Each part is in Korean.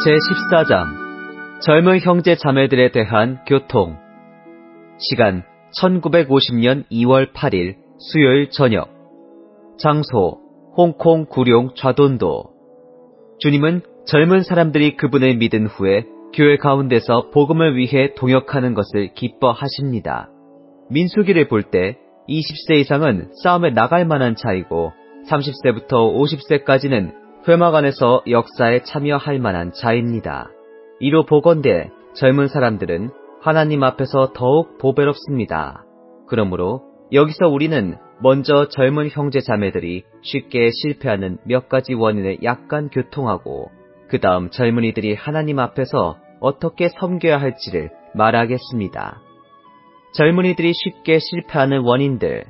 제14장 젊은 형제 자매들에 대한 교통. 시간 1950년 2월 8일 수요일 저녁. 장소 홍콩 구룡 좌돈도. 주님은 젊은 사람들이 그분을 믿은 후에 교회 가운데서 복음을 위해 동역하는 것을 기뻐하십니다. 민수기를 볼 때 20세 이상은 싸움에 나갈 만한 자이고 30세부터 50세까지는 회막 안에서 역사에 참여할 만한 자입니다. 이로 보건대 젊은 사람들은 하나님 앞에서 더욱 보배롭습니다. 그러므로 여기서 우리는 먼저 젊은 형제 자매들이 쉽게 실패하는 몇 가지 원인을 약간 교통하고 그 다음 젊은이들이 하나님 앞에서 어떻게 섬겨야 할지를 말하겠습니다. 젊은이들이 쉽게 실패하는 원인들.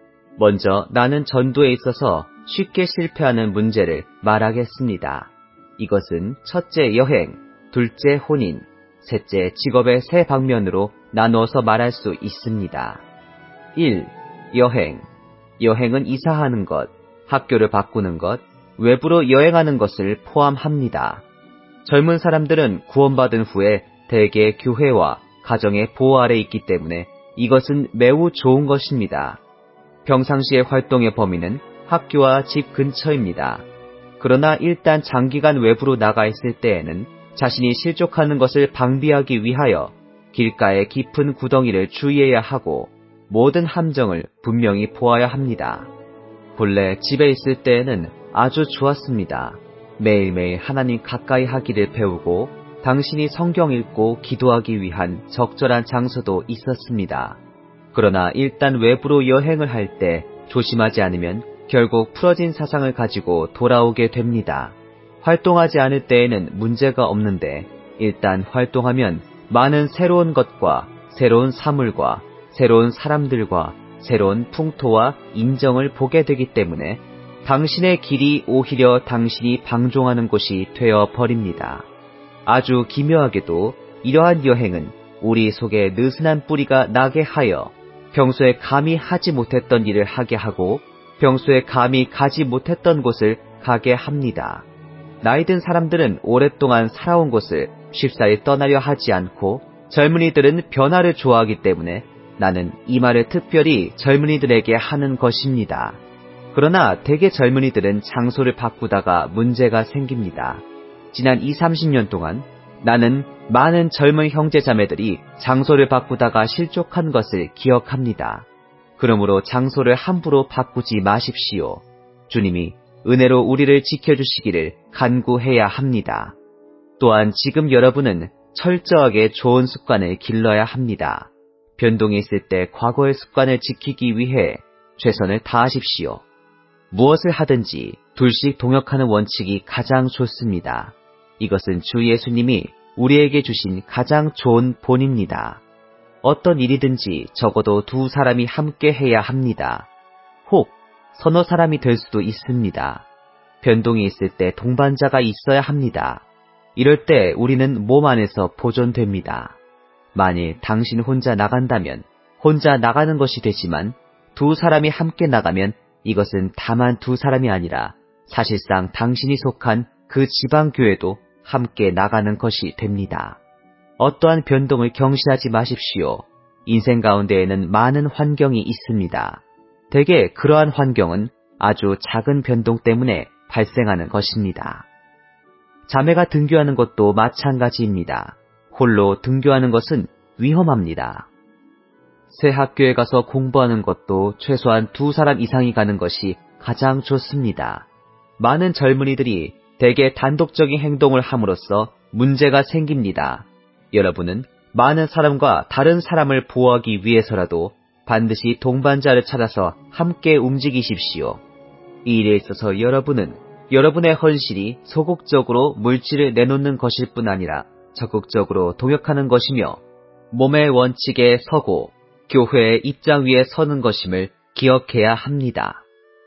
먼저 나는 전도에 있어서 쉽게 실패하는 문제를 말하겠습니다. 이것은 첫째 여행, 둘째 혼인, 셋째 직업의 세 방면으로 나누어서 말할 수 있습니다. 1. 여행. 여행은 이사하는 것, 학교를 바꾸는 것, 외부로 여행하는 것을 포함합니다. 젊은 사람들은 구원받은 후에 대개 교회와 가정의 보호 아래 있기 때문에 이것은 매우 좋은 것입니다. 평상시의 활동의 범위는 학교와 집 근처입니다. 그러나 일단 장기간 외부로 나가 있을 때에는 자신이 실족하는 것을 방비하기 위하여 길가의 깊은 구덩이를 주의해야 하고 모든 함정을 분명히 보아야 합니다. 본래 집에 있을 때에는 아주 좋았습니다. 매일매일 하나님 가까이 하기를 배우고 당신이 성경 읽고 기도하기 위한 적절한 장소도 있었습니다. 그러나 일단 외부로 여행을 할 때 조심하지 않으면 결국 풀어진 사상을 가지고 돌아오게 됩니다. 활동하지 않을 때에는 문제가 없는데 일단 활동하면 많은 새로운 것과 새로운 사물과 새로운 사람들과 새로운 풍토와 인정을 보게 되기 때문에 당신의 길이 오히려 당신이 방종하는 곳이 되어 버립니다. 아주 기묘하게도 이러한 여행은 우리 속에 느슨한 뿌리가 나게 하여 평소에 감히 하지 못했던 일을 하게 하고 평소에 감히 가지 못했던 곳을 가게 합니다. 나이 든 사람들은 오랫동안 살아온 곳을 쉽사리 떠나려 하지 않고 젊은이들은 변화를 좋아하기 때문에 나는 이 말을 특별히 젊은이들에게 하는 것입니다. 그러나 대개 젊은이들은 장소를 바꾸다가 문제가 생깁니다. 지난 20-30년 동안 나는 많은 젊은 형제 자매들이 장소를 바꾸다가 실족한 것을 기억합니다. 그러므로 장소를 함부로 바꾸지 마십시오. 주님이 은혜로 우리를 지켜주시기를 간구해야 합니다. 또한 지금 여러분은 철저하게 좋은 습관을 길러야 합니다. 변동이 있을 때 과거의 습관을 지키기 위해 최선을 다하십시오. 무엇을 하든지 둘씩 동역하는 원칙이 가장 좋습니다. 이것은 주 예수님이 우리에게 주신 가장 좋은 본입니다. 어떤 일이든지 적어도 두 사람이 함께 해야 합니다. 혹 서너 사람이 될 수도 있습니다. 변동이 있을 때 동반자가 있어야 합니다. 이럴 때 우리는 몸 안에서 보존됩니다. 만일 당신 혼자 나간다면 혼자 나가는 것이 되지만 두 사람이 함께 나가면 이것은 다만 두 사람이 아니라 사실상 당신이 속한 그 지방교회도 함께 나가는 것이 됩니다. 어떠한 변동을 경시하지 마십시오. 인생 가운데에는 많은 환경이 있습니다. 대개 그러한 환경은 아주 작은 변동 때문에 발생하는 것입니다. 자매가 등교하는 것도 마찬가지입니다. 홀로 등교하는 것은 위험합니다. 새 학교에 가서 공부하는 것도 최소한 두 사람 이상이 가는 것이 가장 좋습니다. 많은 젊은이들이 대개 단독적인 행동을 함으로써 문제가 생깁니다. 여러분은 많은 사람과 다른 사람을 보호하기 위해서라도 반드시 동반자를 찾아서 함께 움직이십시오. 이 일에 있어서 여러분은 여러분의 헌신이 소극적으로 물질을 내놓는 것일 뿐 아니라 적극적으로 동역하는 것이며 몸의 원칙에 서고 교회의 입장 위에 서는 것임을 기억해야 합니다.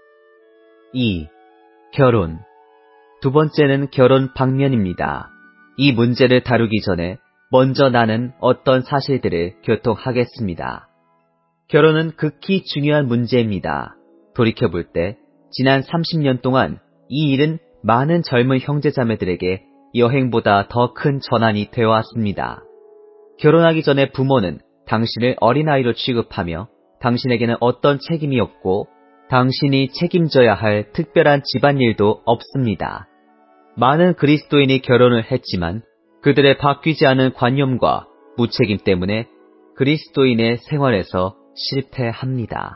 2. 결혼. 두 번째는 결혼 방면입니다. 이 문제를 다루기 전에 먼저 나는 어떤 사실들을 교통하겠습니다. 결혼은 극히 중요한 문제입니다. 돌이켜볼 때 지난 30년 동안 이 일은 많은 젊은 형제자매들에게 여행보다 더 큰 전환이 되어왔습니다. 결혼하기 전에 부모는 당신을 어린아이로 취급하며 당신에게는 어떤 책임이 없고 당신이 책임져야 할 특별한 집안일도 없습니다. 많은 그리스도인이 결혼을 했지만 그들의 바뀌지 않은 관념과 무책임 때문에 그리스도인의 생활에서 실패합니다.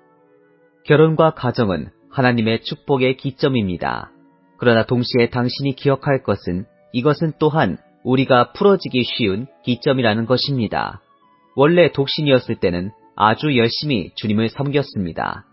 결혼과 가정은 하나님의 축복의 기점입니다. 그러나 동시에 당신이 기억할 것은 이것은 또한 우리가 풀어지기 쉬운 기점이라는 것입니다. 원래 독신이었을 때는 아주 열심히 주님을 섬겼습니다.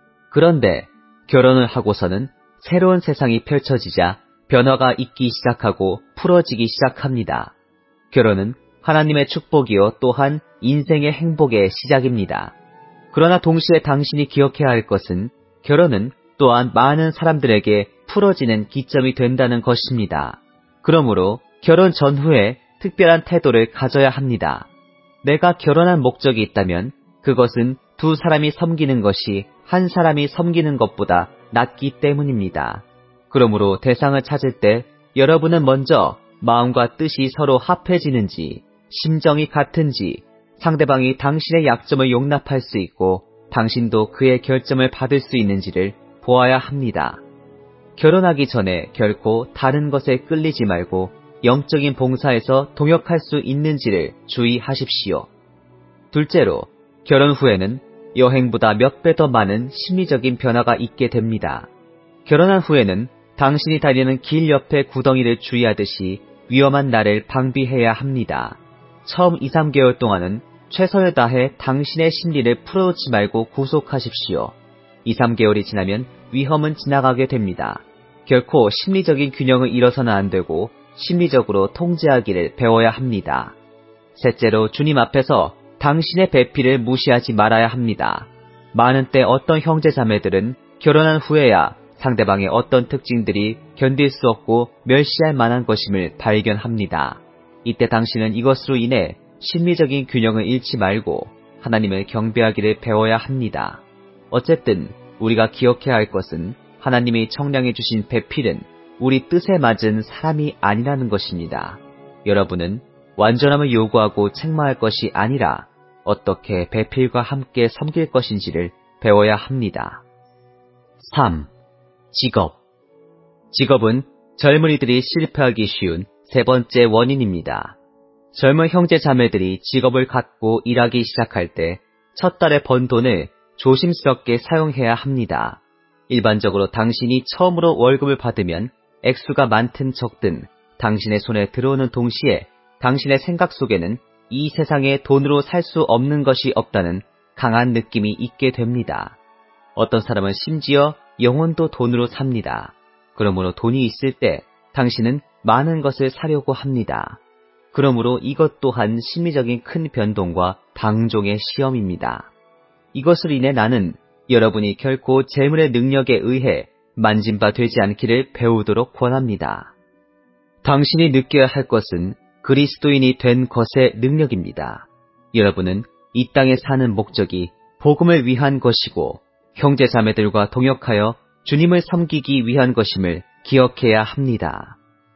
그런데 결혼을 하고서는 새로운 세상이 펼쳐지자 변화가 있기 시작하고 풀어지기 시작합니다. 결혼은 하나님의 축복이요 또한 인생의 행복의 시작입니다. 그러나 동시에 당신이 기억해야 할 것은 결혼은 또한 많은 사람들에게 풀어지는 기점이 된다는 것입니다. 그러므로 결혼 전후에 특별한 태도를 가져야 합니다. 내가 결혼한 목적이 있다면 그것은 두 사람이 섬기는 것이 한 사람이 섬기는 것보다 낫기 때문입니다. 그러므로 대상을 찾을 때 여러분은 먼저 마음과 뜻이 서로 합해지는지, 심정이 같은지, 상대방이 당신의 약점을 용납할 수 있고 당신도 그의 결점을 받을 수 있는지를 보아야 합니다. 결혼하기 전에 결코 다른 것에 끌리지 말고 영적인 봉사에서 동역할 수 있는지를 주의하십시오. 둘째로, 결혼 후에는 여행보다 몇 배 더 많은 심리적인 변화가 있게 됩니다. 결혼한 후에는 당신이 다니는 길 옆에 구덩이를 주의하듯이 위험한 날을 방비해야 합니다. 처음 2, 3개월 동안은 최선을 다해 당신의 심리를 풀어놓지 말고 구속하십시오. 2, 3개월이 지나면 위험은 지나가게 됩니다. 결코 심리적인 균형을 잃어서는 안 되고 심리적으로 통제하기를 배워야 합니다. 셋째로, 주님 앞에서 당신의 배필을 무시하지 말아야 합니다. 많은 때 어떤 형제자매들은 결혼한 후에야 상대방의 어떤 특징들이 견딜 수 없고 멸시할 만한 것임을 발견합니다. 이때 당신은 이것으로 인해 심리적인 균형을 잃지 말고 하나님을 경배하기를 배워야 합니다. 어쨌든 우리가 기억해야 할 것은 하나님이 청량해 주신 배필은 우리 뜻에 맞은 사람이 아니라는 것입니다. 여러분은 완전함을 요구하고 책망할 것이 아니라 어떻게 배필과 함께 섬길 것인지를 배워야 합니다. 3. 직업. 직업은 젊은이들이 실패하기 쉬운 세 번째 원인입니다. 젊은 형제 자매들이 직업을 갖고 일하기 시작할 때 첫 달에 번 돈을 조심스럽게 사용해야 합니다. 일반적으로 당신이 처음으로 월급을 받으면 액수가 많든 적든 당신의 손에 들어오는 동시에 당신의 생각 속에는 이 세상에 돈으로 살 수 없는 것이 없다는 강한 느낌이 있게 됩니다. 어떤 사람은 심지어 영혼도 돈으로 삽니다. 그러므로 돈이 있을 때 당신은 많은 것을 사려고 합니다. 그러므로 이것 또한 심리적인 큰 변동과 방종의 시험입니다. 이것을 인해 나는 여러분이 결코 재물의 능력에 의해 만진 바 되지 않기를 배우도록 권합니다. 당신이 느껴야 할 것은 그리스도인이 된 것의 능력입니다. 여러분은 이 땅에 사는 목적이 복음을 위한 것이고 형제 자매들과 동역하여 주님을 섬기기 위한 것임을 기억해야 합니다.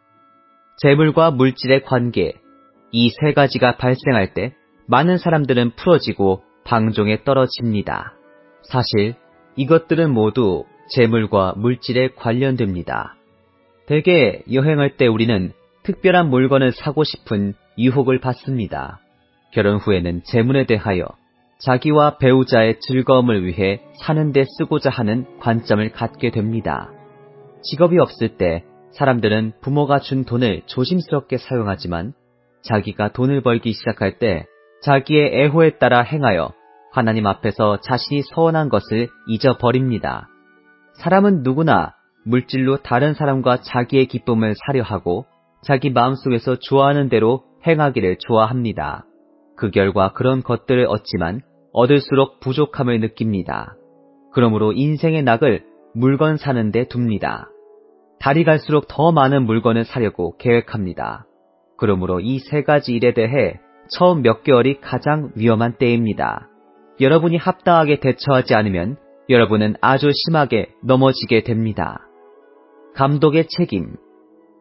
재물과 물질의 관계, 이 세 가지가 발생할 때 많은 사람들은 풀어지고 방종에 떨어집니다. 사실 이것들은 모두 재물과 물질에 관련됩니다. 대개 여행할 때 우리는 특별한 물건을 사고 싶은 유혹을 받습니다. 결혼 후에는 재물에 대하여 자기와 배우자의 즐거움을 위해 사는 데 쓰고자 하는 관점을 갖게 됩니다. 직업이 없을 때 사람들은 부모가 준 돈을 조심스럽게 사용하지만 자기가 돈을 벌기 시작할 때 자기의 애호에 따라 행하여 하나님 앞에서 자신이 서원한 것을 잊어버립니다. 사람은 누구나 물질로 다른 사람과 자기의 기쁨을 사려 하고 자기 마음속에서 좋아하는 대로 행하기를 좋아합니다. 그 결과 그런 것들을 얻지만 얻을수록 부족함을 느낍니다. 그러므로 인생의 낙을 물건 사는 데 둡니다. 달이 갈수록 더 많은 물건을 사려고 계획합니다. 그러므로 이 세 가지 일에 대해 처음 몇 개월이 가장 위험한 때입니다. 여러분이 합당하게 대처하지 않으면 여러분은 아주 심하게 넘어지게 됩니다. 감독의 책임.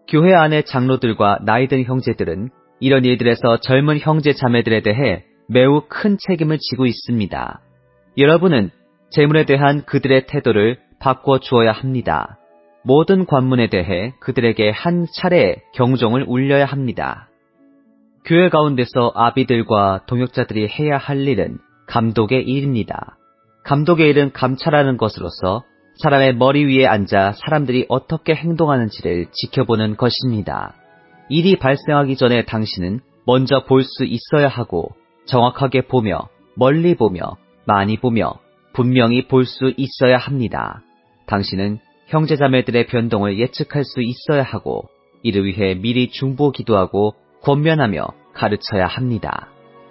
교회 안의 장로들과 나이든 형제들은 이런 일들에서 젊은 형제 자매들에 대해 매우 큰 책임을 지고 있습니다. 여러분은 재물에 대한 그들의 태도를 바꿔주어야 합니다. 모든 관문에 대해 그들에게 한 차례 경종을 울려야 합니다. 교회 가운데서 아비들과 동역자들이 해야 할 일은 감독의 일입니다. 감독의 일은 감찰하는 것으로서 사람의 머리 위에 앉아 사람들이 어떻게 행동하는지를 지켜보는 것입니다. 일이 발생하기 전에 당신은 먼저 볼 수 있어야 하고 정확하게 보며 멀리 보며 많이 보며 분명히 볼 수 있어야 합니다. 당신은 형제자매들의 변동을 예측할 수 있어야 하고 이를 위해 미리 중보기도하고 권면하며 가르쳐야 합니다.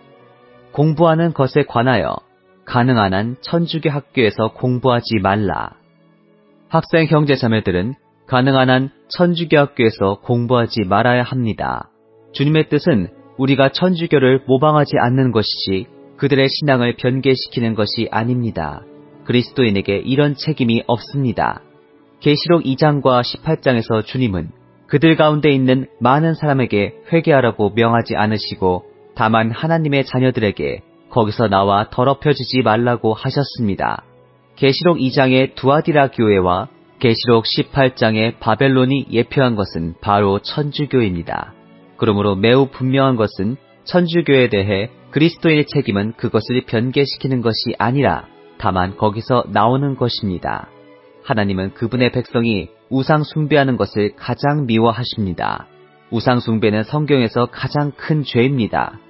공부하는 것에 관하여 가능한 한 천주교 학교에서 공부하지 말라. 학생 형제자매들은 가능한 한 천주교 학교에서 공부하지 말아야 합니다. 주님의 뜻은 우리가 천주교를 모방하지 않는 것이지 그들의 신앙을 변개시키는 것이 아닙니다. 그리스도인에게 이런 책임이 없습니다. 계시록 2장과 18장에서 주님은 그들 가운데 있는 많은 사람에게 회개하라고 명하지 않으시고 다만 하나님의 자녀들에게 거기서 나와 더럽혀지지 말라고 하셨습니다. 계시록 2장의 두아디라 교회와 계시록 18장의 바벨론이 예표한 것은 바로 천주교입니다. 그러므로 매우 분명한 것은 천주교에 대해 그리스도인의 책임은 그것을 변개시키는 것이 아니라 다만 거기서 나오는 것입니다. 하나님은 그분의 백성이 우상 숭배하는 것을 가장 미워하십니다. 우상 숭배는 성경에서 가장 큰 죄입니다.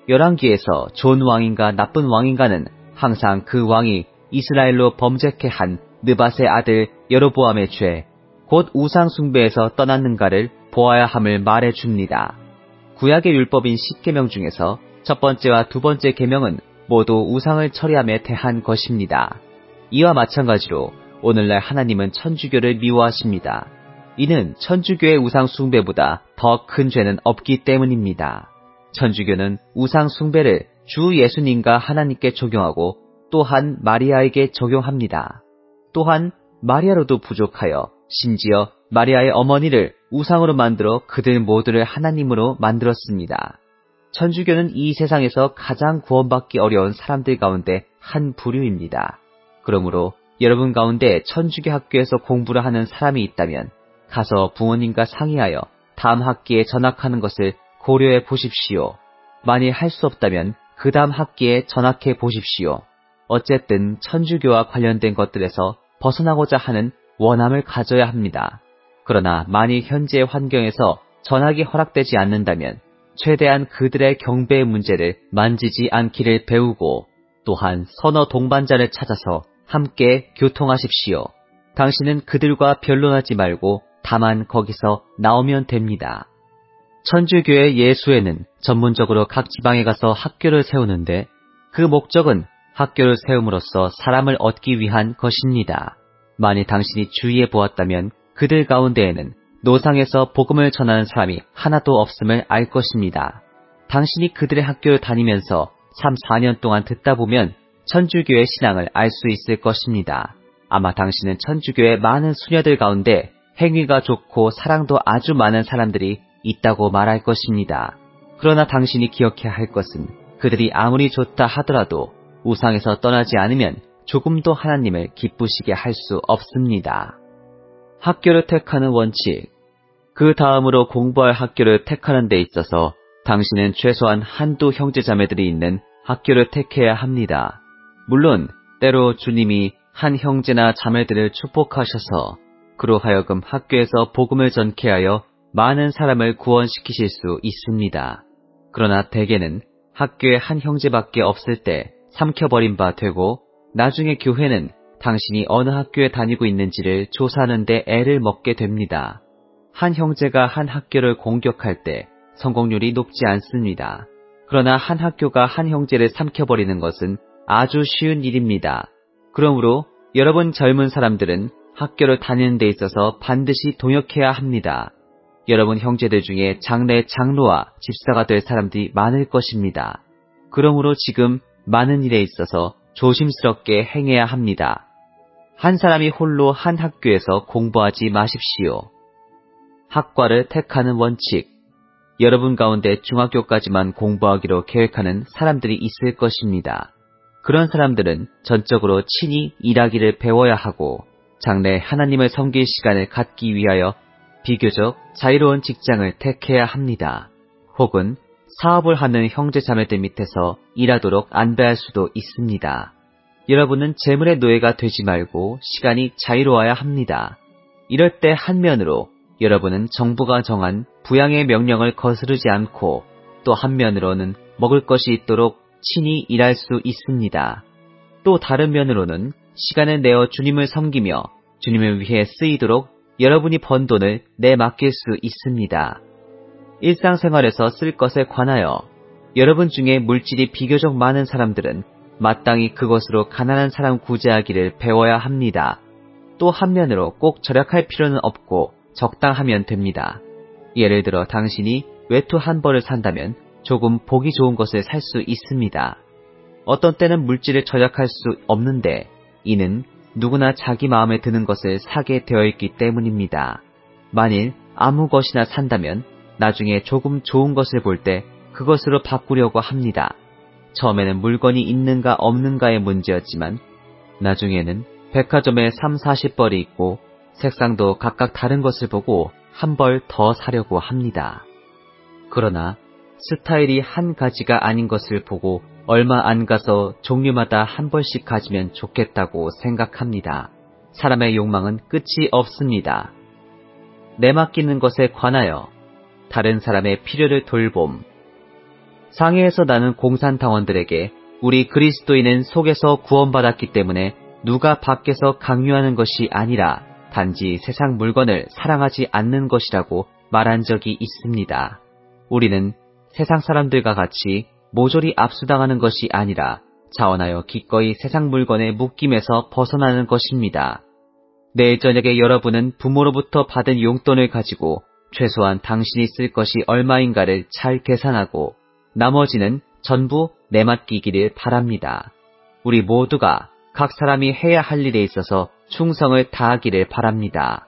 열왕기에서 좋은 왕인가 나쁜 왕인가는 항상 그 왕이 이스라엘로 범죄케 한 느밧의 아들 여로보암의 죄, 곧 우상 숭배에서 떠났는가를 보아야 함을 말해줍니다. 구약의 율법인 10계명 중에서 첫 번째와 두 번째 계명은 모두 우상을 처리함에 대한 것입니다. 이와 마찬가지로 오늘날 하나님은 천주교를 미워하십니다. 이는 천주교의 우상 숭배보다 더 큰 죄는 없기 때문입니다. 천주교는 우상 숭배를 주 예수님과 하나님께 적용하고 또한 마리아에게 적용합니다. 또한 마리아로도 부족하여 심지어 마리아의 어머니를 우상으로 만들어 그들 모두를 하나님으로 만들었습니다. 천주교는 이 세상에서 가장 구원받기 어려운 사람들 가운데 한 부류입니다. 그러므로 여러분 가운데 천주교 학교에서 공부를 하는 사람이 있다면 가서 부모님과 상의하여 다음 학기에 전학하는 것을 고려해 보십시오. 만일 할 수 없다면 그 다음 학기에 전학해 보십시오. 어쨌든 천주교와 관련된 것들에서 벗어나고자 하는 원함을 가져야 합니다. 그러나 만일 현재의 환경에서 전학이 허락되지 않는다면 최대한 그들의 경배의 문제를 만지지 않기를 배우고 또한 선어 동반자를 찾아서 함께 교통하십시오. 당신은 그들과 변론하지 말고 다만 거기서 나오면 됩니다. 천주교의 예수회는 전문적으로 각 지방에 가서 학교를 세우는데 그 목적은 학교를 세움으로써 사람을 얻기 위한 것입니다. 만일 당신이 주위에 보았다면 그들 가운데에는 노상에서 복음을 전하는 사람이 하나도 없음을 알 것입니다. 당신이 그들의 학교를 다니면서 3, 4년 동안 듣다 보면 천주교의 신앙을 알 수 있을 것입니다. 아마 당신은 천주교의 많은 수녀들 가운데 행위가 좋고 사랑도 아주 많은 사람들이 있다고 말할 것입니다. 그러나 당신이 기억해야 할 것은 그들이 아무리 좋다 하더라도 우상에서 떠나지 않으면 조금도 하나님을 기쁘시게 할 수 없습니다. 학교를 택하는 원칙. 그 다음으로 공부할 학교를 택하는 데 있어서 당신은 최소한 한두 형제자매들이 있는 학교를 택해야 합니다. 물론 때로 주님이 한 형제나 자매들을 축복하셔서 그로 하여금 학교에서 복음을 전케 하여 많은 사람을 구원시키실 수 있습니다. 그러나 대개는 학교에 한 형제밖에 없을 때 삼켜버린 바 되고 나중에 교회는 당신이 어느 학교에 다니고 있는지를 조사하는 데 애를 먹게 됩니다. 한 형제가 한 학교를 공격할 때 성공률이 높지 않습니다. 그러나 한 학교가 한 형제를 삼켜버리는 것은 아주 쉬운 일입니다. 그러므로 여러분 젊은 사람들은 학교를 다니는 데 있어서 반드시 동역해야 합니다. 여러분 형제들 중에 장래의 장로와 집사가 될 사람들이 많을 것입니다. 그러므로 지금 많은 일에 있어서 조심스럽게 행해야 합니다. 한 사람이 홀로 한 학교에서 공부하지 마십시오. 학과를 택하는 원칙. 여러분 가운데 중학교까지만 공부하기로 계획하는 사람들이 있을 것입니다. 그런 사람들은 전적으로 친히 일하기를 배워야 하고 장래 하나님을 섬길 시간을 갖기 위하여 비교적 자유로운 직장을 택해야 합니다. 혹은 사업을 하는 형제자매들 밑에서 일하도록 안배할 수도 있습니다. 여러분은 재물의 노예가 되지 말고 시간이 자유로워야 합니다. 이럴 때 한면으로 여러분은 정부가 정한 부양의 명령을 거스르지 않고 또 한면으로는 먹을 것이 있도록 친히 일할 수 있습니다. 또 다른 면으로는 시간을 내어 주님을 섬기며 주님을 위해 쓰이도록 여러분이 번 돈을 내맡길 수 있습니다. 일상생활에서 쓸 것에 관하여 여러분 중에 물질이 비교적 많은 사람들은 마땅히 그것으로 가난한 사람 구제하기를 배워야 합니다. 또 한면으로 꼭 절약할 필요는 없고 적당하면 됩니다. 예를 들어 당신이 외투 한 벌을 산다면 조금 보기 좋은 것을 살 수 있습니다. 어떤 때는 물질을 절약할 수 없는데 이는 누구나 자기 마음에 드는 것을 사게 되어 있기 때문입니다. 만일 아무 것이나 산다면 나중에 조금 좋은 것을 볼 때 그것으로 바꾸려고 합니다. 처음에는 물건이 있는가 없는가의 문제였지만 나중에는 백화점에 3, 40벌이 있고 색상도 각각 다른 것을 보고 한 벌 더 사려고 합니다. 그러나 스타일이 한 가지가 아닌 것을 보고 얼마 안 가서 종류마다 한 벌씩 가지면 좋겠다고 생각합니다. 사람의 욕망은 끝이 없습니다. 내맡기는 것에 관하여 다른 사람의 필요를 돌봄. 상해에서 나는 공산당원들에게 우리 그리스도인은 속에서 구원받았기 때문에 누가 밖에서 강요하는 것이 아니라 단지 세상 물건을 사랑하지 않는 것이라고 말한 적이 있습니다. 우리는 세상 사람들과 같이 모조리 압수당하는 것이 아니라 자원하여 기꺼이 세상 물건의 묶임에서 벗어나는 것입니다. 내일 저녁에 여러분은 부모로부터 받은 용돈을 가지고 최소한 당신이 쓸 것이 얼마인가를 잘 계산하고 나머지는 전부 내맡기기를 바랍니다. 우리 모두가 각 사람이 해야 할 일에 있어서 충성을 다하기를 바랍니다.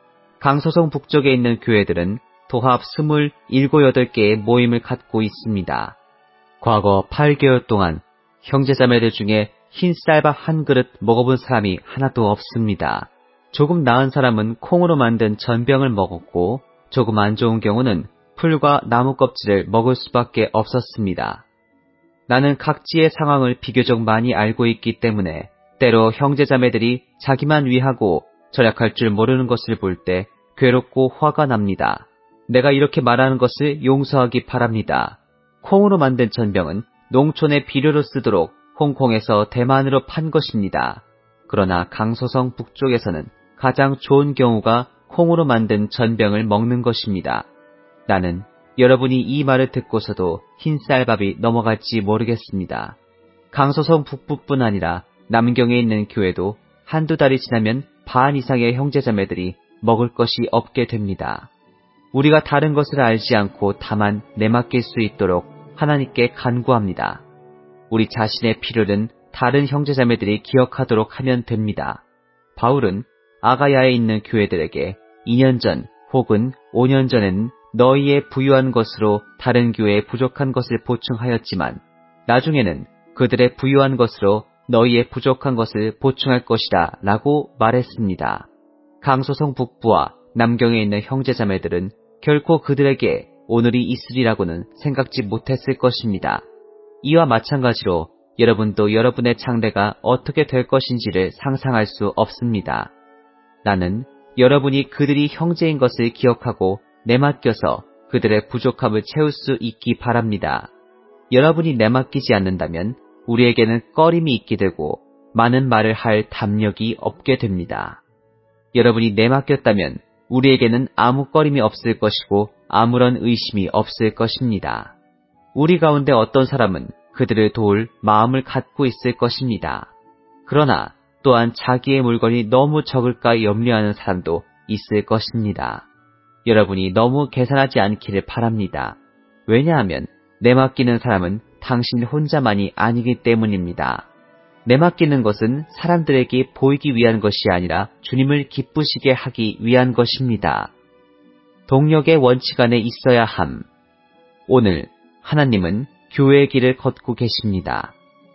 강서성 북쪽에 있는 교회들은 도합 27, 8개의 모임을 갖고 있습니다. 과거 8개월 동안 형제자매들 중에 흰 쌀밥 한 그릇 먹어본 사람이 하나도 없습니다. 조금 나은 사람은 콩으로 만든 전병을 먹었고 조금 안 좋은 경우는 풀과 나무 껍질을 먹을 수밖에 없었습니다. 나는 각지의 상황을 비교적 많이 알고 있기 때문에 때로 형제자매들이 자기만 위하고 절약할 줄 모르는 것을 볼 때 괴롭고 화가 납니다. 내가 이렇게 말하는 것을 용서하기 바랍니다. 콩으로 만든 전병은 농촌의 비료로 쓰도록 홍콩에서 대만으로 판 것입니다. 그러나 강서성 북쪽에서는 가장 좋은 경우가 콩으로 만든 전병을 먹는 것입니다. 나는 여러분이 이 말을 듣고서도 흰 쌀밥이 넘어갈지 모르겠습니다. 강서성 북부뿐 아니라 남경에 있는 교회도 한두 달이 지나면 반 이상의 형제자매들이 먹을 것이 없게 됩니다. 우리가 다른 것을 알지 않고 다만 내맡길 수 있도록 하나님께 간구합니다. 우리 자신의 필요는 다른 형제자매들이 기억하도록 하면 됩니다. 바울은 아가야에 있는 교회들에게 2년 전 혹은 5년 전에는 너희의 부유한 것으로 다른 교회에 부족한 것을 보충하였지만 나중에는 그들의 부유한 것으로 너희의 부족한 것을 보충할 것이다 라고 말했습니다. 강소성 북부와 남경에 있는 형제자매들은 결코 그들에게 오늘이 있으리라고는 생각지 못했을 것입니다. 이와 마찬가지로 여러분도 여러분의 장래가 어떻게 될 것인지를 상상할 수 없습니다. 나는 여러분이 그들이 형제인 것을 기억하고 내맡겨서 그들의 부족함을 채울 수 있기 바랍니다. 여러분이 내맡기지 않는다면 우리에게는 꺼림이 있게 되고 많은 말을 할 담력이 없게 됩니다. 여러분이 내맡겼다면 우리에게는 아무 꺼림이 없을 것이고 아무런 의심이 없을 것입니다. 우리 가운데 어떤 사람은 그들을 도울 마음을 갖고 있을 것입니다. 그러나 또한 자기의 물건이 너무 적을까 염려하는 사람도 있을 것입니다. 여러분이 너무 계산하지 않기를 바랍니다. 왜냐하면 내맡기는 사람은 당신 혼자만이 아니기 때문입니다. 내맡기는 것은 사람들에게 보이기 위한 것이 아니라 주님을 기쁘시게 하기 위한 것입니다. 동력의 원칙 안에 있어야 함. 오늘 하나님은 교회의 길을 걷고 계십니다.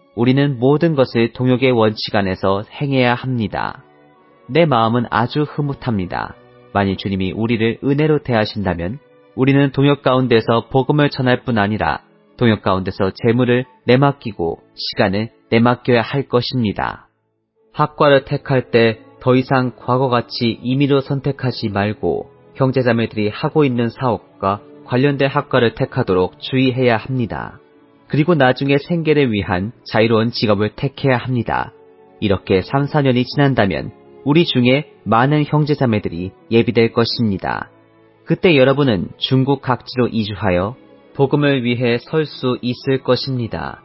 우리는 모든 것을 동역의 원칙 안에서 행해야 합니다. 내 마음은 아주 흐뭇합니다. 만일 주님이 우리를 은혜로 대하신다면 우리는 동역 가운데서 복음을 전할 뿐 아니라 동역 가운데서 재물을 내맡기고 시간을 내맡겨야 할 것입니다. 학과를 택할 때 더 이상 과거같이 임의로 선택하지 말고 형제자매들이 하고 있는 사업과 관련된 학과를 택하도록 주의해야 합니다. 그리고 나중에 생계를 위한 자유로운 직업을 택해야 합니다. 이렇게 3, 4년이 지난다면 우리 중에 많은 형제자매들이 예비될 것입니다. 그때 여러분은 중국 각지로 이주하여 복음을 위해 설 수 있을 것입니다.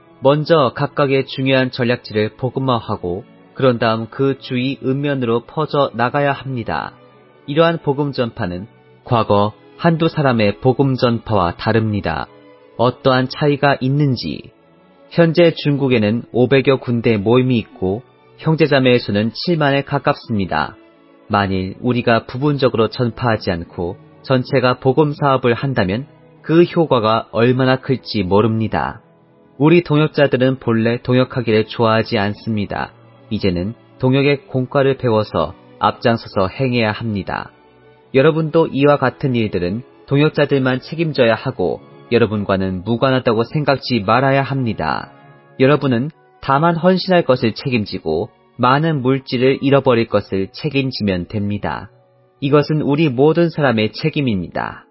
먼저 각각의 중요한 전략지를 복음화하고 그런 다음 그 주위 읍면으로 퍼져 나가야 합니다. 이러한 복음 전파는 과거 한두 사람의 복음 전파와 다릅니다. 어떠한 차이가 있는지, 현재 중국에는 500여 군데 모임이 있고 형제자매의 수는 7만에 가깝습니다. 만일 우리가 부분적으로 전파하지 않고 전체가 복음 사업을 한다면 그 효과가 얼마나 클지 모릅니다. 우리 동역자들은 본래 동역하기를 좋아하지 않습니다. 이제는 동역의 공과를 배워서 앞장서서 행해야 합니다. 여러분도 이와 같은 일들은 동역자들만 책임져야 하고 여러분과는 무관하다고 생각지 말아야 합니다. 여러분은 다만 헌신할 것을 책임지고 많은 물질을 잃어버릴 것을 책임지면 됩니다. 이것은 우리 모든 사람의 책임입니다.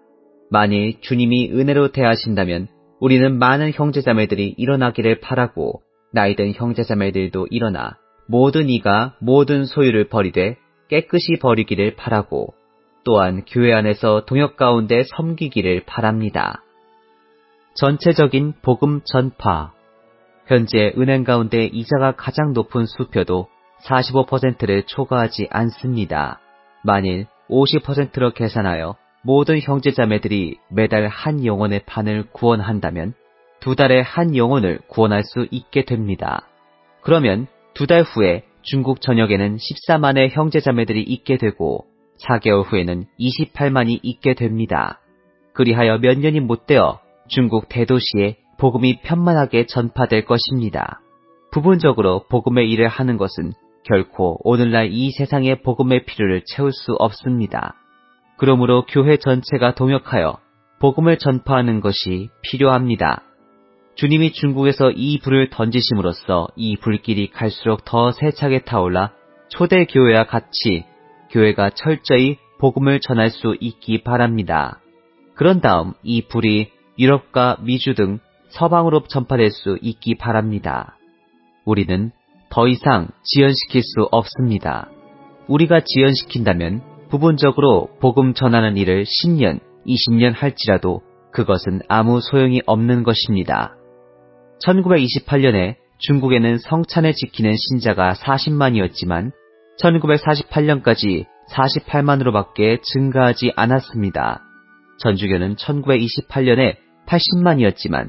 만일 주님이 은혜로 대하신다면 우리는 많은 형제자매들이 일어나기를 바라고 나이든 형제자매들도 일어나 모든 이가 모든 소유를 버리되 깨끗이 버리기를 바라고 또한 교회 안에서 동역 가운데 섬기기를 바랍니다. 전체적인 복음 전파. 현재 은행 가운데 이자가 가장 높은 수표도 45%를 초과하지 않습니다. 만일 50%로 계산하여 모든 형제자매들이 매달 한 영혼의 반을 구원한다면 2달에 한 영혼을 구원할 수 있게 됩니다. 그러면 2달 후에 중국 전역에는 14만의 형제자매들이 있게 되고 4개월 후에는 28만이 있게 됩니다. 그리하여 몇 년이 못되어 중국 대도시에 복음이 편만하게 전파될 것입니다. 부분적으로 복음의 일을 하는 것은 결코 오늘날 이 세상의 복음의 필요를 채울 수 없습니다. 그러므로 교회 전체가 동역하여 복음을 전파하는 것이 필요합니다. 주님이 중국에서 이 불을 던지심으로써 이 불길이 갈수록 더 세차게 타올라 초대교회와 같이 교회가 철저히 복음을 전할 수 있기 바랍니다. 그런 다음 이 불이 유럽과 미주 등 서방으로 전파될 수 있기 바랍니다. 우리는 더 이상 지연시킬 수 없습니다. 우리가 지연시킨다면 부분적으로 복음 전하는 일을 10년, 20년 할지라도 그것은 아무 소용이 없는 것입니다. 1928년에 중국에는 성찬을 지키는 신자가 40만이었지만 1948년까지 48만으로밖에 증가하지 않았습니다. 전주교는 1928년에 80만이었지만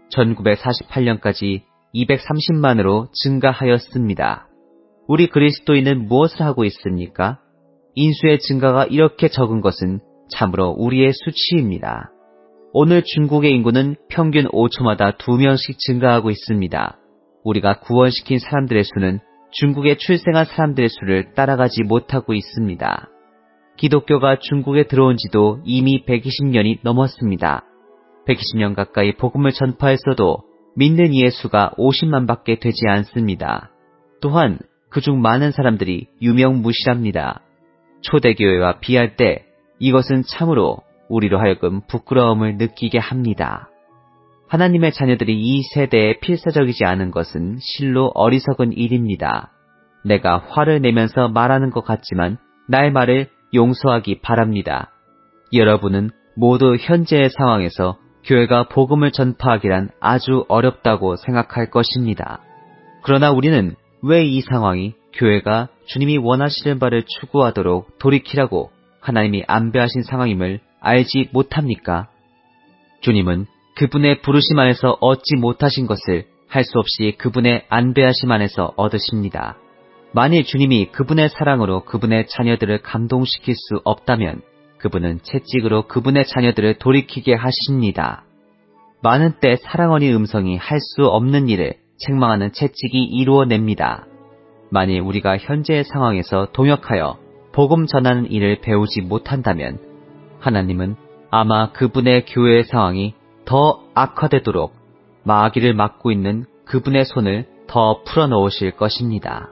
1948년까지 230만으로 증가하였습니다. 우리 그리스도인은 무엇을 하고 있습니까? 인수의 증가가 이렇게 적은 것은 참으로 우리의 수치입니다. 오늘 중국의 인구는 평균 5초마다 2명씩 증가하고 있습니다. 우리가 구원시킨 사람들의 수는 중국에 출생한 사람들의 수를 따라가지 못하고 있습니다. 기독교가 중국에 들어온 지도 이미 120년이 넘었습니다. 120년 가까이 복음을 전파했어도 믿는 이의 수가 50만밖에 되지 않습니다. 또한 그중 많은 사람들이 유명무실합니다. 초대교회와 비할 때 이것은 참으로 우리로 하여금 부끄러움을 느끼게 합니다. 하나님의 자녀들이 이 세대에 필사적이지 않은 것은 실로 어리석은 일입니다. 내가 화를 내면서 말하는 것 같지만 나의 말을 용서하기 바랍니다. 여러분은 모두 현재의 상황에서 교회가 복음을 전파하기란 아주 어렵다고 생각할 것입니다. 그러나 우리는 왜 이 상황이 교회가 주님이 원하시는 바를 추구하도록 돌이키라고 하나님이 안배하신 상황임을 알지 못합니까? 주님은 그분의 부르심 안에서 얻지 못하신 것을 할 수 없이 그분의 안배하심 안에서 얻으십니다. 만일 주님이 그분의 사랑으로 그분의 자녀들을 감동시킬 수 없다면 그분은 채찍으로 그분의 자녀들을 돌이키게 하십니다. 많은 때 사랑어린 음성이 할 수 없는 일을 책망하는 채찍이 이루어냅니다. 만일 우리가 현재의 상황에서 동역하여 복음 전하는 일을 배우지 못한다면 하나님은 아마 그분의 교회의 상황이 더 악화되도록 마귀를 막고 있는 그분의 손을 더 풀어놓으실 것입니다.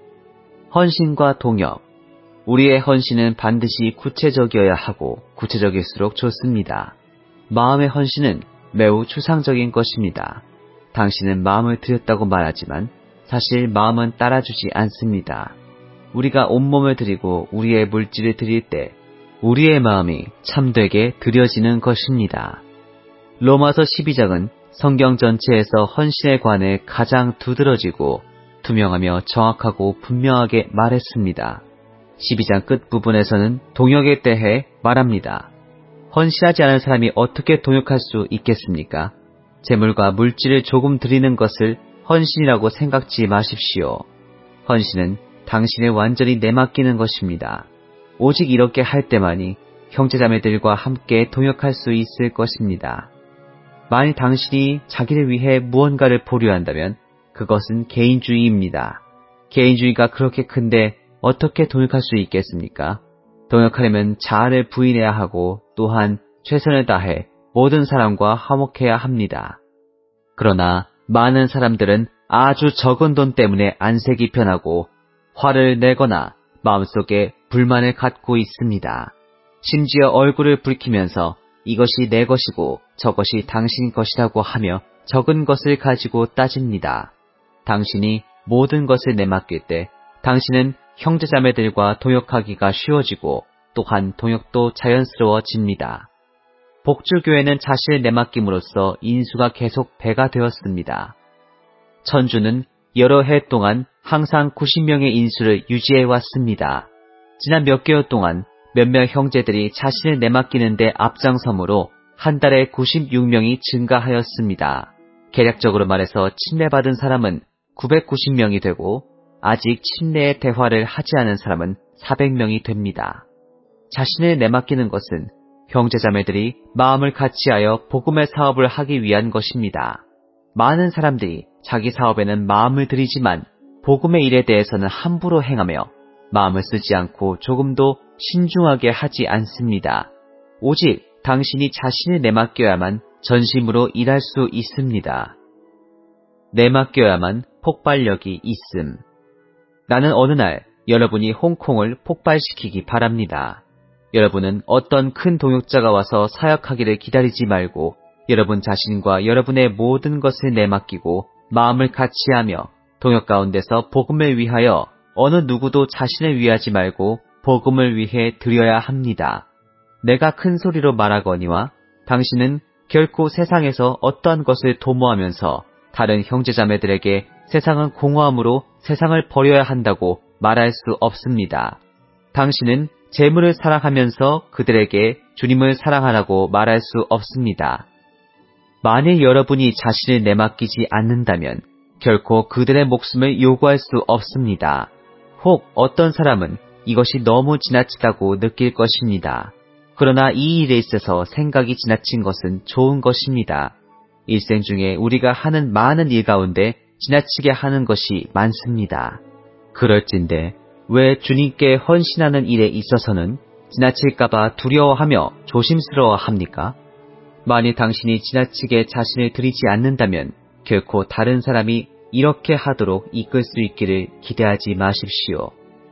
헌신과 동역. 우리의 헌신은 반드시 구체적이어야 하고 구체적일수록 좋습니다. 마음의 헌신은 매우 추상적인 것입니다. 당신은 마음을 드렸다고 말하지만 사실 마음은 따라주지 않습니다. 우리가 온몸을 드리고 우리의 물질을 드릴 때 우리의 마음이 참되게 드려지는 것입니다. 로마서 12장은 성경 전체에서 헌신의 관을 가장 두드러지고 투명하며 정확하고 분명하게 말했습니다. 12장 끝부분에서는 동역에 대해 말합니다. 헌신하지 않은 사람이 어떻게 동역할 수 있겠습니까? 재물과 물질을 조금 드리는 것을 헌신이라고 생각지 마십시오. 헌신은 당신을 완전히 내맡기는 것입니다. 오직 이렇게 할 때만이 형제자매들과 함께 동역할 수 있을 것입니다. 만일 당신이 자기를 위해 무언가를 보류한다면 그것은 개인주의입니다. 개인주의가 그렇게 큰데 어떻게 동역할 수 있겠습니까? 동역하려면 자아를 부인해야 하고 또한 최선을 다해 모든 사람과 화목해야 합니다. 그러나 많은 사람들은 아주 적은 돈 때문에 안색이 변하고 화를 내거나 마음속에 불만을 갖고 있습니다. 심지어 얼굴을 붉히면서 이것이 내 것이고 저것이 당신 것이라고 하며 적은 것을 가지고 따집니다. 당신이 모든 것을 내맡길 때 당신은 형제자매들과 동역하기가 쉬워지고 또한 동역도 자연스러워집니다. 복주교회는 자신을 내맡김으로써 인수가 계속 배가 되었습니다. 천주는 여러 해 동안 항상 90명의 인수를 유지해 왔습니다. 지난 몇 개월 동안 몇몇 형제들이 자신을 내맡기는데 앞장섬으로 한 달에 96명이 증가하였습니다. 계략적으로 말해서 침례받은 사람은 990명이 되고 아직 침례의 대화를 하지 않은 사람은 400명이 됩니다. 자신을 내맡기는 것은 형제자매들이 마음을 같이하여 복음의 사업을 하기 위한 것입니다. 많은 사람들이 자기 사업에는 마음을 들이지만 복음의 일에 대해서는 함부로 행하며 마음을 쓰지 않고 조금도 신중하게 하지 않습니다. 오직 당신이 자신을 내맡겨야만 전심으로 일할 수 있습니다. 내맡겨야만 폭발력이 있음. 나는 어느 날 여러분이 홍콩을 폭발시키기 바랍니다. 여러분은 어떤 큰 동역자가 와서 사역하기를 기다리지 말고 여러분 자신과 여러분의 모든 것을 내맡기고 마음을 같이하며 동역 가운데서 복음을 위하여 어느 누구도 자신을 위하지 말고 복음을 위해 드려야 합니다. 내가 큰 소리로 말하거니와 당신은 결코 세상에서 어떠한 것을 도모하면서 다른 형제자매들에게 세상은 공허함으로 세상을 버려야 한다고 말할 수 없습니다. 당신은 재물을 사랑하면서 그들에게 주님을 사랑하라고 말할 수 없습니다. 만일 여러분이 자신을 내맡기지 않는다면 결코 그들의 목숨을 요구할 수 없습니다. 혹 어떤 사람은 이것이 너무 지나치다고 느낄 것입니다. 그러나 이 일에 있어서 생각이 지나친 것은 좋은 것입니다. 일생 중에 우리가 하는 많은 일 가운데 지나치게 하는 것이 많습니다. 그럴진데 왜 주님께 헌신하는 일에 있어서는 지나칠까봐 두려워하며 조심스러워합니까? 만일 당신이 지나치게 자신을 드리지 않는다면 결코 다른 사람이 이렇게 하도록 이끌 수 있기를 기대하지 마십시오.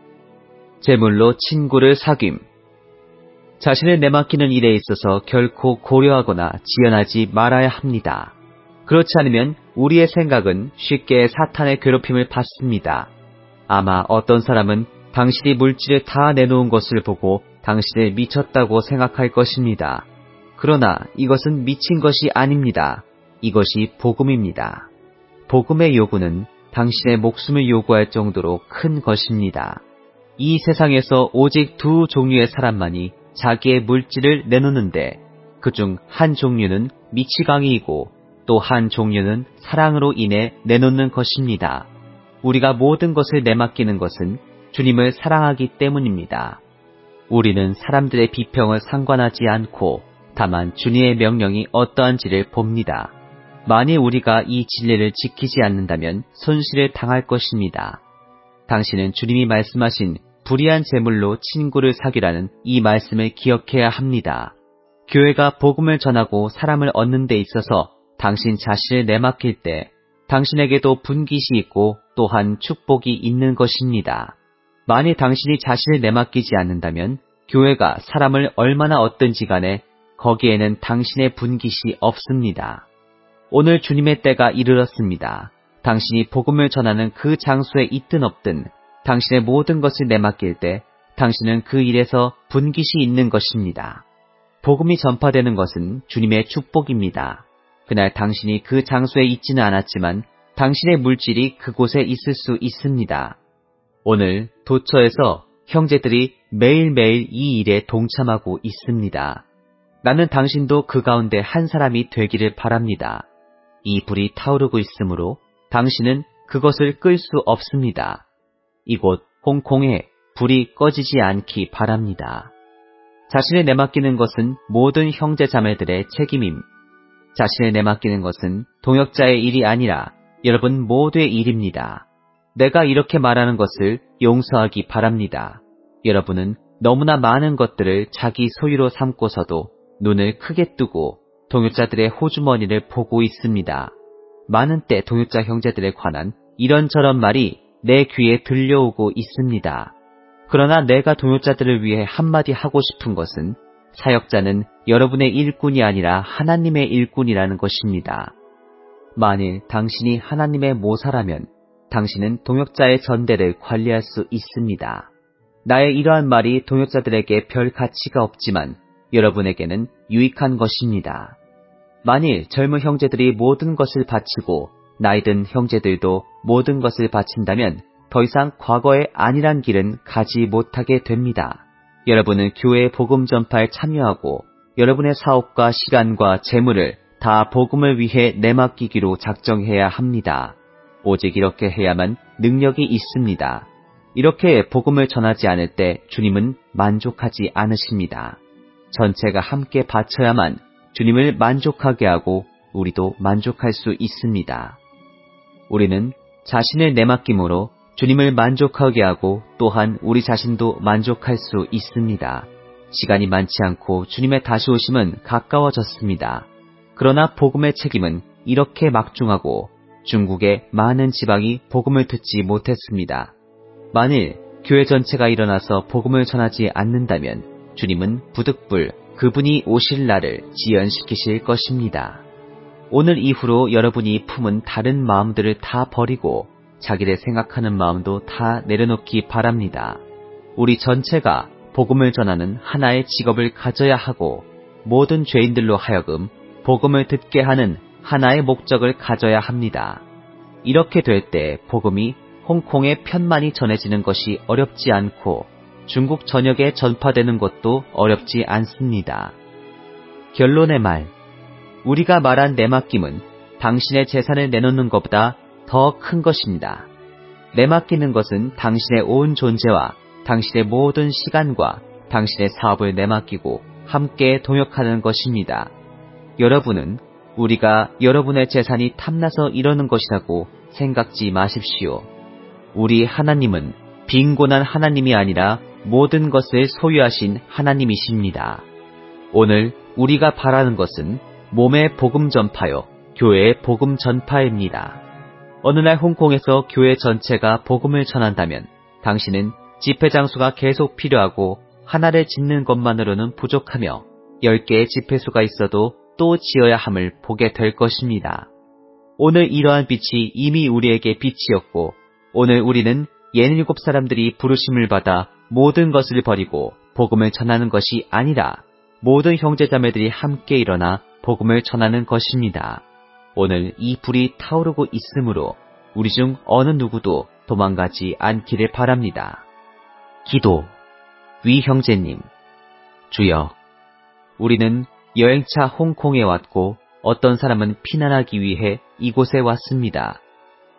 제물로 친구를 사귐. 자신을 내맡기는 일에 있어서 결코 고려하거나 지연하지 말아야 합니다. 그렇지 않으면 우리의 생각은 쉽게 사탄의 괴롭힘을 받습니다. 아마 어떤 사람은 당신이 물질을 다 내놓은 것을 보고 당신을 미쳤다고 생각할 것입니다. 그러나 이것은 미친 것이 아닙니다. 이것이 복음입니다. 복음의 요구는 당신의 목숨을 요구할 정도로 큰 것입니다. 이 세상에서 오직 두 종류의 사람만이 자기의 물질을 내놓는데 그중 한 종류는 미치광이이고 또 한 종류는 사랑으로 인해 내놓는 것입니다. 우리가 모든 것을 내맡기는 것은 주님을 사랑하기 때문입니다. 우리는 사람들의 비평을 상관하지 않고 다만 주님의 명령이 어떠한지를 봅니다. 만일 우리가 이 진리를 지키지 않는다면 손실을 당할 것입니다. 당신은 주님이 말씀하신 불의한 재물로 친구를 사귀라는 이 말씀을 기억해야 합니다. 교회가 복음을 전하고 사람을 얻는 데 있어서 당신 자신을 내맡길 때 당신에게도 분깃이 있고 또한 축복이 있는 것입니다. 만일 당신이 자신을 내맡기지 않는다면 교회가 사람을 얼마나 얻든지 간에 거기에는 당신의 분깃이 없습니다. 오늘 주님의 때가 이르렀습니다. 당신이 복음을 전하는 그 장소에 있든 없든 당신의 모든 것을 내맡길 때 당신은 그 일에서 분깃이 있는 것입니다. 복음이 전파되는 것은 주님의 축복입니다. 그날 당신이 그 장소에 있지는 않았지만 당신의 물질이 그곳에 있을 수 있습니다. 오늘 도처에서 형제들이 매일매일 이 일에 동참하고 있습니다. 나는 당신도 그 가운데 한 사람이 되기를 바랍니다. 이 불이 타오르고 있으므로 당신은 그것을 끌 수 없습니다. 이곳 홍콩에 불이 꺼지지 않기 바랍니다. 자신을 내맡기는 것은 모든 형제 자매들의 책임임. 자신을 내맡기는 것은 동역자의 일이 아니라 여러분 모두의 일입니다. 내가 이렇게 말하는 것을 용서하기 바랍니다. 여러분은 너무나 많은 것들을 자기 소유로 삼고서도 눈을 크게 뜨고 동역자들의 호주머니를 보고 있습니다. 많은 때 동역자 형제들에 관한 이런저런 말이 내 귀에 들려오고 있습니다. 그러나 내가 동역자들을 위해 한마디 하고 싶은 것은 사역자는 여러분의 일꾼이 아니라 하나님의 일꾼이라는 것입니다. 만일 당신이 하나님의 모사라면 당신은 동역자의 전대를 관리할 수 있습니다. 나의 이러한 말이 동역자들에게 별 가치가 없지만 여러분에게는 유익한 것입니다. 만일 젊은 형제들이 모든 것을 바치고 나이든 형제들도 모든 것을 바친다면 더 이상 과거의 안일한 길은 가지 못하게 됩니다. 여러분은 교회의 복음 전파에 참여하고 여러분의 사업과 시간과 재물을 다 복음을 위해 내맡기기로 작정해야 합니다. 오직 이렇게 해야만 능력이 있습니다. 이렇게 복음을 전하지 않을 때 주님은 만족하지 않으십니다. 전체가 함께 바쳐야만 주님을 만족하게 하고 우리도 만족할 수 있습니다. 우리는 자신을 내맡김으로 주님을 만족하게 하고 또한 우리 자신도 만족할 수 있습니다. 시간이 많지 않고 주님의 다시 오심은 가까워졌습니다. 그러나 복음의 책임은 이렇게 막중하고 중국의 많은 지방이 복음을 듣지 못했습니다. 만일 교회 전체가 일어나서 복음을 전하지 않는다면 주님은 부득불 그분이 오실 날을 지연시키실 것입니다. 오늘 이후로 여러분이 품은 다른 마음들을 다 버리고 자기를 생각하는 마음도 다 내려놓기 바랍니다. 우리 전체가 복음을 전하는 하나의 직업을 가져야 하고 모든 죄인들로 하여금 복음을 듣게 하는 하나의 목적을 가져야 합니다. 이렇게 될 때 복음이 홍콩에 편만이 전해지는 것이 어렵지 않고 중국 전역에 전파되는 것도 어렵지 않습니다. 결론의 말, 우리가 말한 내맡김은 당신의 재산을 내놓는 것보다 더 큰 것입니다. 내맡기는 것은 당신의 온 존재와 당신의 모든 시간과 당신의 사업을 내맡기고 함께 동역하는 것입니다. 여러분은 우리가 여러분의 재산이 탐나서 이러는 것이라고 생각지 마십시오. 우리 하나님은 빈곤한 하나님이 아니라 모든 것을 소유하신 하나님이십니다. 오늘 우리가 바라는 것은 몸의 복음 전파요, 교회의 복음 전파입니다. 어느 날 홍콩에서 교회 전체가 복음을 전한다면 당신은 집회 장소가 계속 필요하고 하나를 짓는 것만으로는 부족하며 10개의 집회소가 있어도 또 지어야 함을 보게 될 것입니다. 오늘 이러한 빛이 이미 우리에게 빛이었고 오늘 우리는 67사람들이 부르심을 받아 모든 것을 버리고 복음을 전하는 것이 아니라 모든 형제자매들이 함께 일어나 복음을 전하는 것입니다. 오늘 이 불이 타오르고 있으므로 우리 중 어느 누구도 도망가지 않기를 바랍니다. 기도. 위 형제님, 주여, 우리는 여행차 홍콩에 왔고 어떤 사람은 피난하기 위해 이곳에 왔습니다.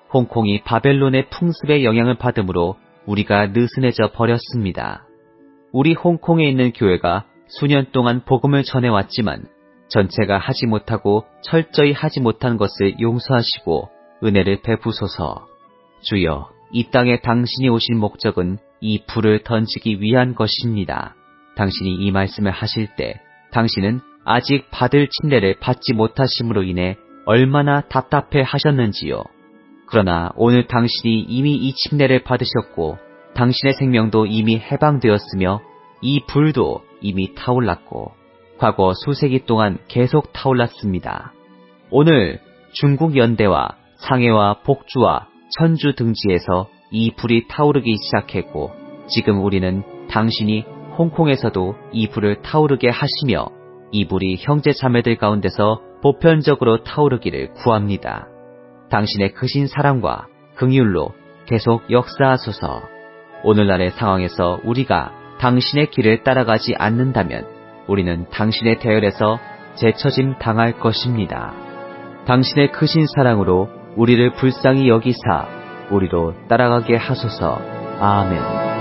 홍콩이 바벨론의 풍습의 영향을 받음으로 우리가 느슨해져 버렸습니다. 우리 홍콩에 있는 교회가 수년 동안 복음을 전해왔지만 전체가 하지 못하고 철저히 하지 못한 것을 용서하시고 은혜를 베푸소서. 주여, 이 땅에 당신이 오신 목적은 이 불을 던지기 위한 것입니다. 당신이 이 말씀을 하실 때 당신은 아직 받을 침례를 받지 못하심으로 인해 얼마나 답답해 하셨는지요. 그러나 오늘 당신이 이미 이 침례를 받으셨고 당신의 생명도 이미 해방되었으며 이 불도 이미 타올랐고 과거 수세기 동안 계속 타올랐습니다. 오늘 중국 연대와 상해와 복주와 천주 등지에서 이 불이 타오르기 시작했고 지금 우리는 당신이 홍콩에서도 이 불을 타오르게 하시며 이 불이 형제 자매들 가운데서 보편적으로 타오르기를 구합니다. 당신의 크신 사랑과 긍휼로 계속 역사하소서. 오늘날의 상황에서 우리가 당신의 길을 따라가지 않는다면 우리는 당신의 대열에서 제처짐 당할 것입니다. 당신의 크신 사랑으로 우리를 불쌍히 여기사 우리로 따라가게 하소서. 아멘.